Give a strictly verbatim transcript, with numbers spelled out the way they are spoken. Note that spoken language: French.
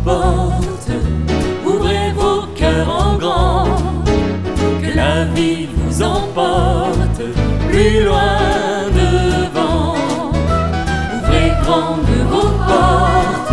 portes, ouvrez vos cœurs en grand, que la vie vous emporte plus loin devant. Ouvrez grandes vos portes,